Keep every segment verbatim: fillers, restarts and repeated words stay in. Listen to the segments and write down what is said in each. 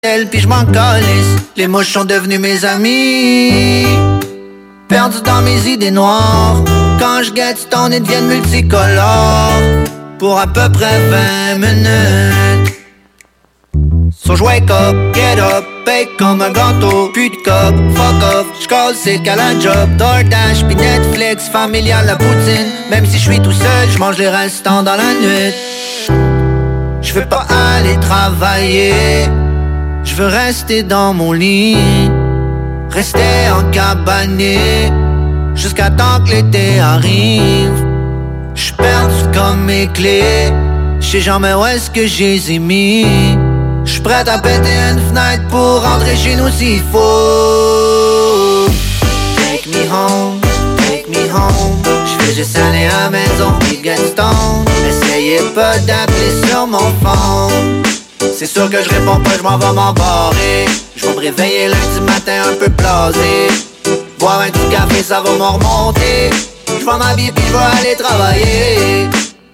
Puis je m'en calisse. Les mouches sont devenues mes amis. Perdu dans mes idées noires. Quand je guette, ton nez devienne multicolore. Pour à peu près vingt minutes. So je wake up, get up, bake comme un gâteau. Plus de cop, fuck off, j'colle c'est qu'à la job. DoorDash, pis Netflix, familial la poutine. Même si je suis tout seul, j'mange les restants dans la nuit. Je veux pas aller travailler. Je veux rester dans mon lit, rester en cabané, jusqu'à temps que l'été arrive. J'suis perdu comme mes clés, j'sais jamais où est-ce que j'ai les ai mis. J'suis prêt à péter une fenêtre pour rentrer chez nous s'il faut. Take me home, take me home. J'vais juste aller à la maison puis get stone. Essayez pas d'appeler sur mon phone. C'est sûr que je réponds pas, je m'en vais m'embarrer. Je vais me réveiller lundi matin un peu blasé. Boire un petit café, ça va m'en remonter. Je vais m'habiller puis je vais aller travailler.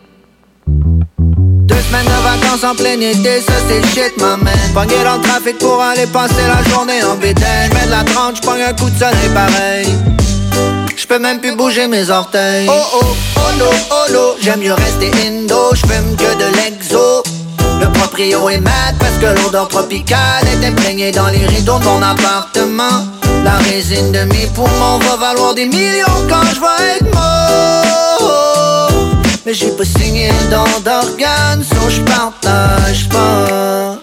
Deux semaines de vacances en plein été, ça c'est le shit, ma man. Pogné dans le trafic pour aller passer la journée en bédaine. J'mets de la trente, j'pogne un coup de soleil pareil. J'peux même plus bouger mes orteils. Oh oh, oh no, oh no, j'aime mieux rester indo. J'fume que de l'exo. Le proprio est mad parce que l'odeur tropicale est imprégnée dans les rideaux de mon appartement. La résine de mes poumons va valoir des millions quand je vais être mort. Mais j'ai pas signé le don d'organes, so je partage pas.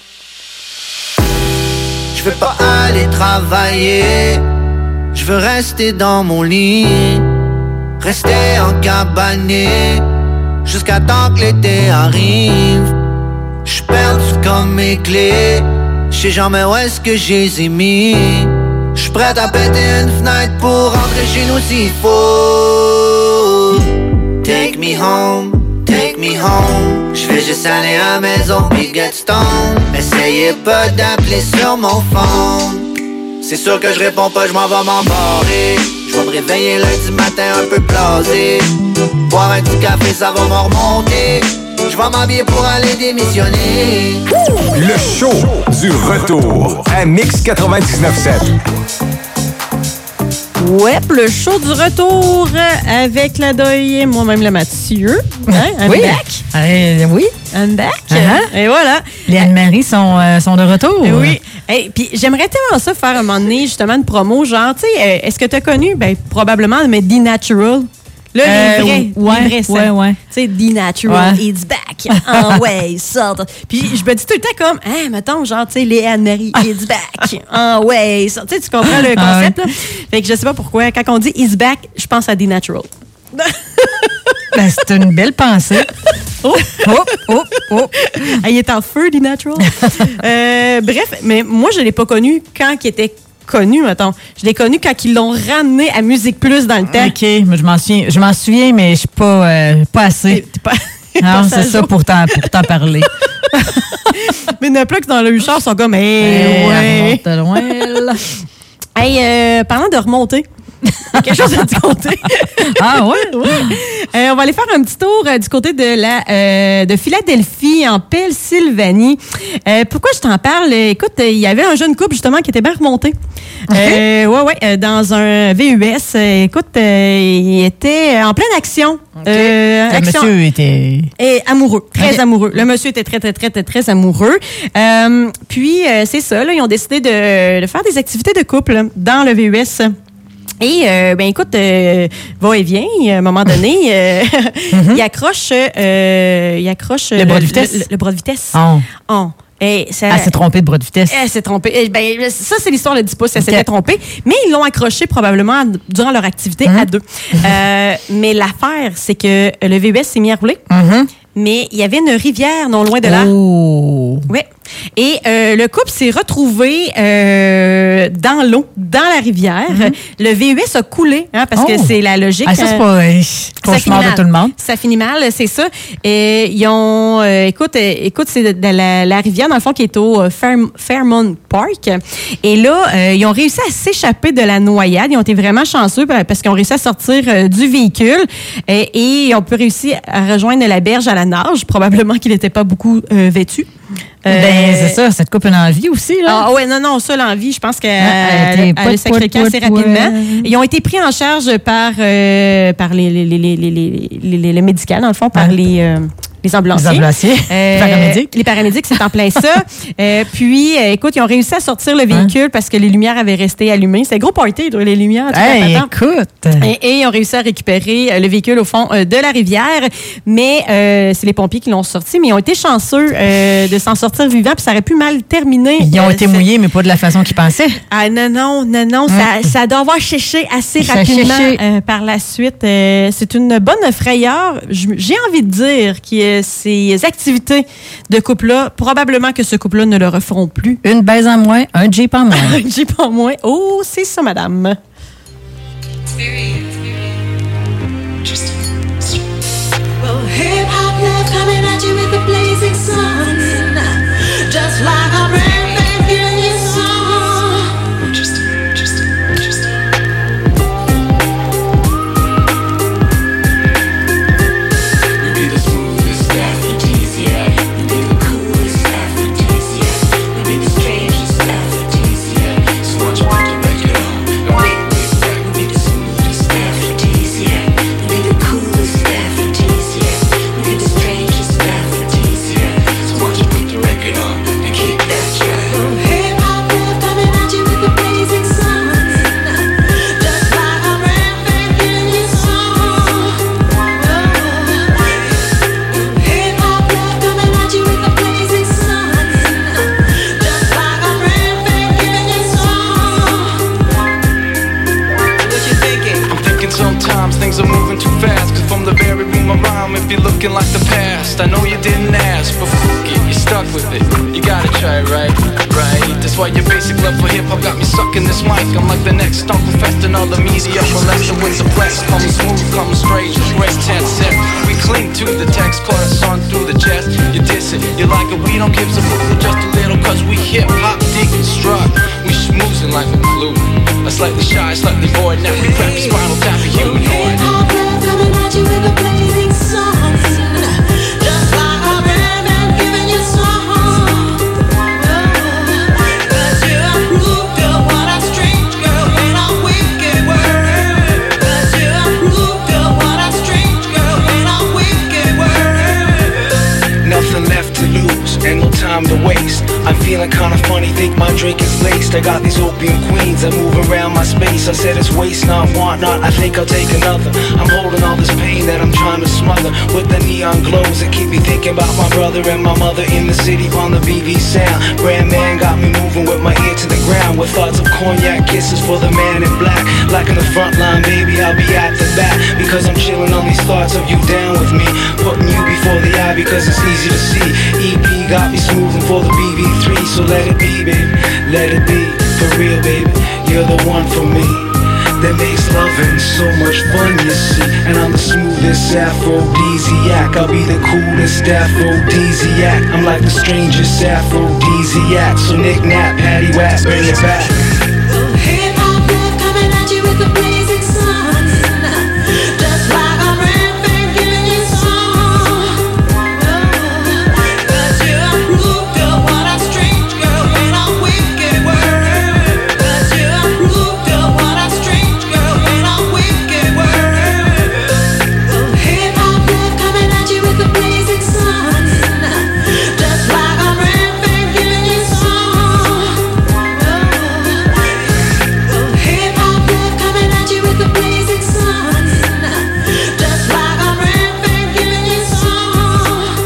Je veux pas aller travailler, je veux rester dans mon lit, rester en cabané, jusqu'à temps que l'été arrive. J'suis perdu comme mes clés, j'sais jamais où est-ce que j'ai les ai mis. J'suis prêt à péter une fenêtre pour rentrer chez nous s'il faut. Take me home, take me home. J'vais juste aller à la maison puis get stone. Essayez pas d'appeler sur mon phone. C'est sûr que je réponds pas, je m'en vais m'embarrer. Je vais me réveiller lundi matin un peu blasé. Boire un petit café, ça va m'en remonter. Je vais m'habiller pour aller démissionner. Le show du retour à Mix quatre-vingt-dix-neuf sept. Ouais, le show du retour avec la Doye et moi-même le Mathieu. Hein? I'm oui. back. Euh, oui. I'm back. Uh-huh. Et voilà. Les Anne-Marie sont, euh, sont de retour. Oui. Hey, puis j'aimerais tellement ça faire un moment donné, justement, une promo. Genre, tu sais, est-ce que tu as connu? Ben, probablement, mais The Natural. Là, Euh, les vrais, ouais, les vrais ça. ouais, ouais. Tu sais, The Natural, Ouais. it's back. Ah ouais, sort. Puis je me dis tout le temps comme, hein, mettons, genre, tu sais, les Anne-Marie, it's back. Ah ouais, sort. Tu sais, tu comprends le Ah concept, ouais. là? Fait que je sais pas pourquoi, quand on dit it's back, je pense à The Natural. Ben, c'est une belle pensée. Oh, oh, oh, oh. Ah, il est en feu, The Natural. euh, bref, mais moi, je l'ai pas connu quand il était connu, mettons. Je l'ai connu quand ils l'ont ramené à Musique Plus dans le temps. OK, mais je m'en souviens, je m'en souviens, mais je suis pas, euh, pas assez. T'es pas- Non, pas c'est ça jour. pour t'en, pour t'en parler. Mais nos plugs dans le huchard sont comme, hey, Eh, ouais. elle remonte loin, là. Hey, euh, parlant de remonter, quelque chose à te compter. Ah ouais? Ouais. Euh, on va aller faire un petit tour euh, du côté de la euh, de Philadelphie, en Pennsylvanie. Euh, pourquoi je t'en parle? Écoute, euh, il y avait un jeune couple, justement, qui était bien remonté. Euh, ouais, ouais, euh, dans un V U S. Euh, écoute, euh, il était en pleine action. Euh, Le action- monsieur était... Et amoureux, très Ok. amoureux. Le monsieur était très, très, très, très, très amoureux. Euh, puis, euh, c'est ça, là, ils ont décidé de, de faire des activités de couple là, dans le V U S. Et, euh, ben écoute, euh, va et vient, à un moment donné, euh, il accroche, euh, il accroche Le bras de vitesse. Le, le bras de vitesse. Oh. Oh. Et ça, Elle s'est trompée de bras de vitesse. elle s'est trompée. Eh ben, ça, c'est l'histoire, ne le dit pas si elle Ok. s'était trompée. Mais ils l'ont accroché probablement durant leur activité Mhm. à deux. Euh, mais l'affaire, c'est que le V U S s'est mis à rouler. Mhm. Mais il y avait une rivière non loin de là. Oh. Oui. Et euh, le couple s'est retrouvé euh, dans l'eau, dans la rivière. Le V U S a coulé, hein, parce Oh. que c'est la logique. Ah, ça, c'est euh, pas euh, ça cauchemar finit de mal. tout le monde. Ça finit mal, c'est ça. Et ils ont, euh, écoute, euh, écoute, c'est de, de la, la rivière dans le fond qui est au euh, Fair- Fairmont Park. Et là, euh, ils ont réussi à s'échapper de la noyade. Ils ont été vraiment chanceux parce qu'ils ont réussi à sortir euh, du véhicule et, et ils ont pu réussir à rejoindre la berge à la nage. Probablement qu'il n'était pas beaucoup euh, vêtu. Euh, Ben, c'est ça, ça te coupe une envie aussi, là. Ah ouais, non, non, ça, l'envie, je pense qu'elle Ah, elle était elle a sacré le camp assez poit, poit, rapidement. poit. Ils ont été pris en charge par, euh, par les, les, les, les, les, les, les, les médicales, dans le fond, par Ouais. les... Euh, Les ambulanciers. Les ambulanciers. Euh, Paramédics. Les paramédics, c'est en plein ça. Euh, puis, euh, écoute, ils ont réussi à sortir le véhicule hein? parce que les lumières avaient resté allumées. C'est un gros party, les lumières. Hey, écoute! Et, et ils ont réussi à récupérer euh, le véhicule au fond euh, de la rivière. Mais euh, c'est les pompiers qui l'ont sorti. Mais ils ont été chanceux euh, de s'en sortir vivants. Puis ça aurait pu mal terminer. Ils ont euh, été c'est... mouillés, mais pas de la façon qu'ils pensaient. Ah non, non, non, non. Hein? Ça, ça doit avoir séché assez Ça rapidement séché. euh, par la suite. Euh, c'est une bonne frayeur. Je- J'ai envie de dire que euh, ces activités de couple-là, probablement que ce couple-là ne le referont plus. Une baise en moins, un Jeep en moins. J'ai pas moins. Oh, c'est ça, madame. Well, hip hop love coming at you with the blazing sun, just like a brand new new song. Interesting, interesting, interesting. You be the smoothest aphrodisiac. You be the coolest aphrodisiac. You be the strangest aphrodisiac. So why don't you put the record on and wait, wait back? You be the smoothest aphrodisiac. You be the coolest aphrodisiac. You be the strangest aphrodisiac. So why don't you put the record on and kick that track? Well, hip hop love coming at you with the blazing sun, just like a brand new song. Hip hop love coming at you with the blazing sun, just like a brand new song. What you thinking? I'm thinking sometimes things are moving too fast. Cause from the very room around, if you're looking like the past, I know you didn't ask, but fuck it, you're stuck with it. You gotta try it, right? Right. That's why your basic love for hip hop got me sucking this mic. I'm like the next Uncle Fest and all the media molester with the press. Call me smooth, call me straight, red tent set. We cling to the text, call a song through the chest. You diss it, you like it, we don't give a fuck for just a little. Cause we hip hop deconstruct. We schmoozing like a glue. A slightly shy, slightly bored, now we rap spinal tap a humanoid. Hip hop love coming at you with a blazing sun, just like a brand new song. Cause you're a rude girl, what a strange girl in a wicked world. Cause you're a rude girl, what a strange girl in a wicked world. Nothing left to lose and no time to waste. I'm feeling kinda funny, think my drink is laced. I got these opium queens that move around my space. I said it's waste, not want not, I think I'll take another. I'm holding all this pain that I'm trying to smother with the neon glows that keep me thinking about my brother and my mother in the city on the B B sound. Brand man got me moving with my ear to the ground with thoughts of cognac kisses for the man in black. Like in the front line, baby, I'll be at the back because I'm chilling on these thoughts of you down with me. Putting you before the eye because it's easy to see. E P got me smoothing for the B B three, so let it be, baby, let it be. For real, baby, you're the one for me. That makes loving so much fun, you see. And I'm the smoothest aphrodisiac. I'll be the coolest aphrodisiac. I'm like the strangest aphrodisiac. So knick-knack, paddywhack, bring it back. Well, hip hop love coming at you with a blazing sun, just like a brand new song. Cause you're a rude girl, what a strange girl in a wicked world. Cause you're a rude girl, what a strange girl in a wicked world. Well, hip hop love coming at you with a blazing sun, just like a brand new song. Well, hip hop love coming at you with a blazing sun, just like a brand new song.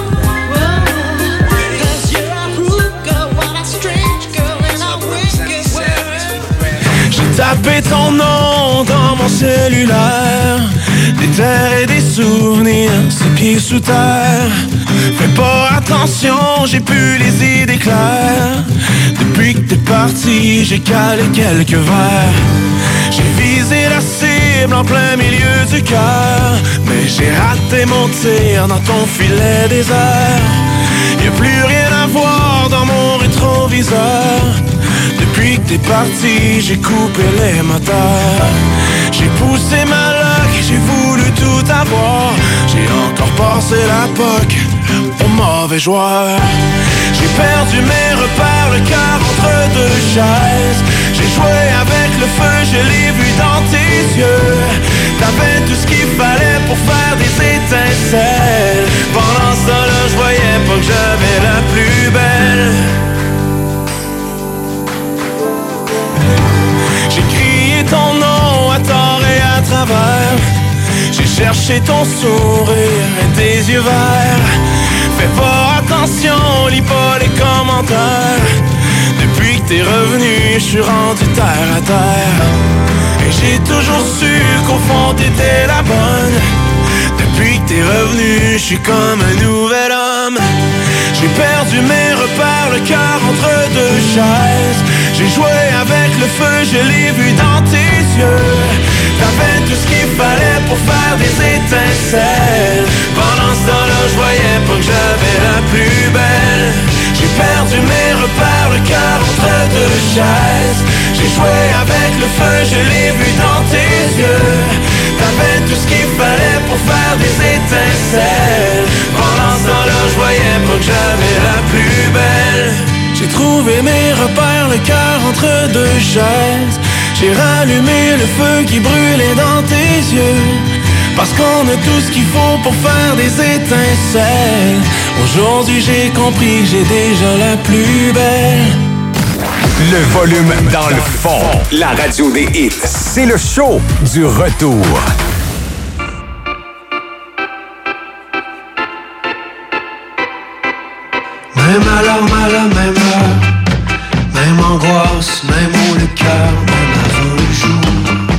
Cause you're a rude girl, what a strange girl in a wicked world. J'ai tapé ton nom dans mon cellulaire. Des terres et des souvenirs, ses pieds sous terre. Fais pas attention, j'ai plus les idées claires. Depuis que t'es parti, j'ai calé quelques verres. J'ai visé la cible en plein milieu du cœur, mais j'ai raté mon tir dans ton filet désert. Y'a plus rien à voir dans mon rétroviseur. Depuis que t'es parti, j'ai coupé les moteurs. J'ai poussé ma loque, j'ai voulu tout avoir. J'ai encore passé la poque au mauvais joueur. J'ai perdu mes repères, le cœur entre deux chaises. J'ai joué avec le feu, je l'ai vu dans tes yeux. T'avais tout ce qu'il fallait pour faire des étincelles. Pendant ce temps-là, je voyais pas que j'avais la plus belle. J'ai crié ton nom à tort et à travers. J'ai cherché ton sourire et tes yeux verts. Fais pas attention, lis pas les commentaires. Depuis que t'es revenu, je suis rendu terre à terre. Et j'ai toujours su qu'au fond t'étais la bonne. Depuis que t'es revenu, je suis comme un nouvel homme. J'ai perdu mes repères, le cœur entre deux chaises. J'ai joué avec le feu, je l'ai vu dans tes yeux. T'avais tout ce qu'il fallait pour faire des étincelles. Pendant ce temps-là, je voyais pas que j'avais la plus belle. J'ai perdu mes repères, le cœur entre deux chaises. J'ai joué avec le feu, je l'ai vu dans tes yeux. T'avais tout ce qu'il fallait pour faire des étincelles. Pendant ce temps-là, je voyais pas que j'avais la plus belle. J'ai trouvé mes repères, le cœur entre deux chaises. J'ai rallumé le feu qui brûlait dans tes yeux. Parce qu'on a tout ce qu'il faut pour faire des étincelles. Aujourd'hui j'ai compris que j'ai déjà la plus belle. Le volume dans le fond. La radio des hits. C'est le show du retour. Même alarme à la même heure, même angoisse, même haut le cœur, même avant le jour.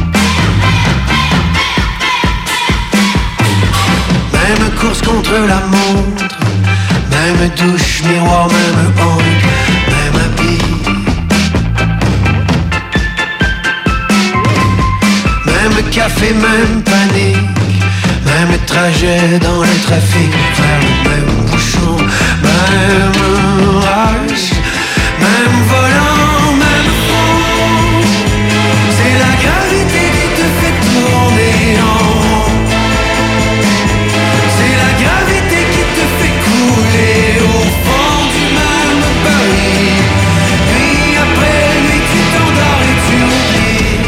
Même course contre la montre, même douche, miroir, même ongle, même habit. Même café, même panique, même trajet dans le trafic, vers le même bouchon, même rush, même volant, même fond. C'est la gravité qui te fait tourner en rond. C'est la gravité qui te fait couler au fond du même baril. Puis après lui tu t'endors et tu oublies.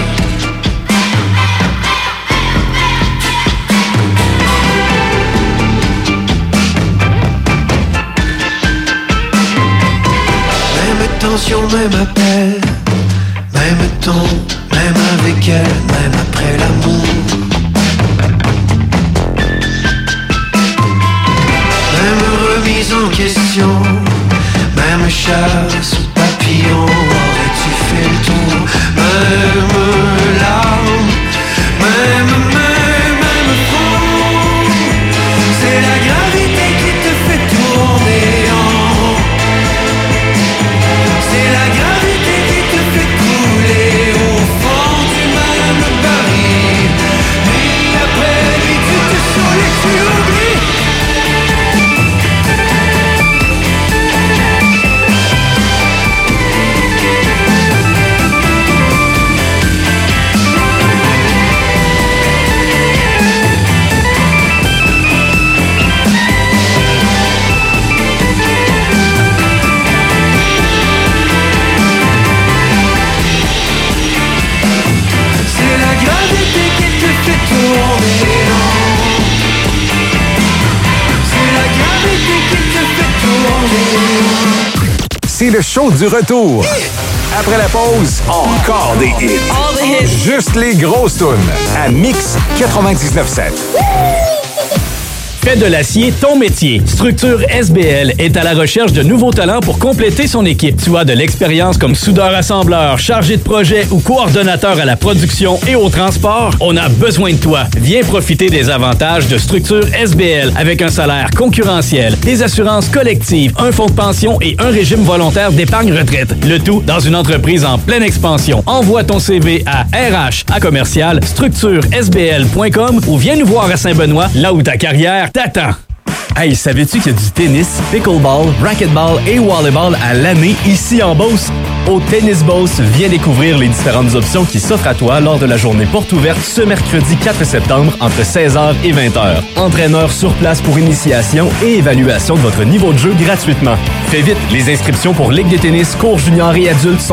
Même tension, même appel, même ton, même avec elle, même après l'amour. Même remise en question, même chasse ou papillon, aurais-tu fait le tour? Même larmes, même, même, même fond. C'est la gravité qui te fait tourner en rond. C'est la gravité qui te fait couler au fond du même baril. Puis après lui tu te saoules et tu oublies. C'est la gravité qui te fait tourner en rond. C'est la gravité qui te fait tourner en rond. C'est le show du retour. Après la pause, encore des hits. All the hits. Juste les grosses tunes à Mix quatre-vingt-dix-neuf sept. Fais de l'acier ton métier. Structure S B L est à la recherche de nouveaux talents pour compléter son équipe. Tu as de l'expérience comme soudeur-assembleur, chargé de projet ou coordonnateur à la production et au transport? On a besoin de toi. Viens profiter des avantages de Structure S B L avec un salaire concurrentiel, des assurances collectives, un fonds de pension et un régime volontaire d'épargne retraite. Le tout dans une entreprise en pleine expansion. Envoie ton C V à R H à commercial structure S B L point com ou viens nous voir à Saint-Benoît, là où ta carrière t'attends. Hey, savais-tu qu'il y a du tennis, pickleball, racquetball et volleyball à l'année ici en Beauce? Au Tennis Beauce, viens découvrir les différentes options qui s'offrent à toi lors de la journée porte ouverte ce mercredi quatre septembre entre seize heures et vingt heures. Entraîneur sur place pour initiation et évaluation de votre niveau de jeu gratuitement. Fais vite, les inscriptions pour Ligue de tennis, cours junior et adultes sont